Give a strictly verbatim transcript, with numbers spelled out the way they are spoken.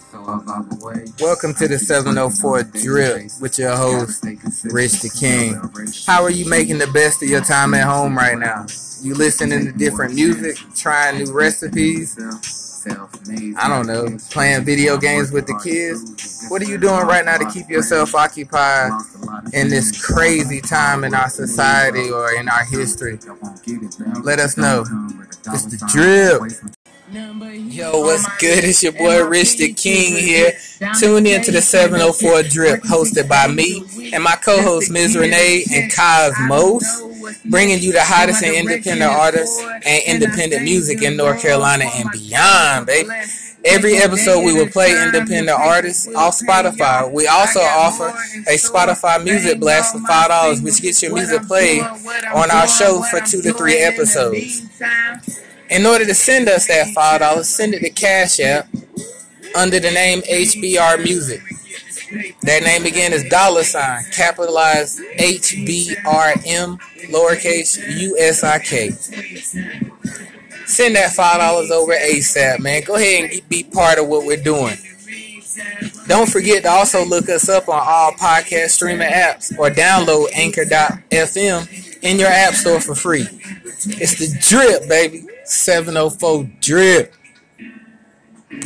Welcome to the seven oh four Drip with your host, Rich the King. How are you making the best of your time at home right now? You listening to different music, trying new recipes? I don't know, playing video games with the kids? What are you doing right now to keep yourself occupied in this crazy time in our society or in our history? Let us know. It's the Drip. Yo, what's good? It's your boy Rich the King here. Tune in to the seven oh four Drip, hosted by me and my co-hosts Miz Renee and Cosmos, bringing you the hottest and independent artists and independent music in North Carolina and beyond, baby. Every episode we will play independent artists off Spotify. We also offer a Spotify music blast for five dollars, which gets your music played on our show for two to three episodes. In order to send us that five dollars, send it to Cash App under the name H B R Music. That name again is dollar sign, capitalized H B R M, lowercase U S I K. Send that five dollars over ASAP, man. Go ahead and be part of what we're doing. Don't forget to also look us up on all podcast streaming apps or download anchor dot f m in your app store for free. It's the Drip, baby. seven oh four Drip.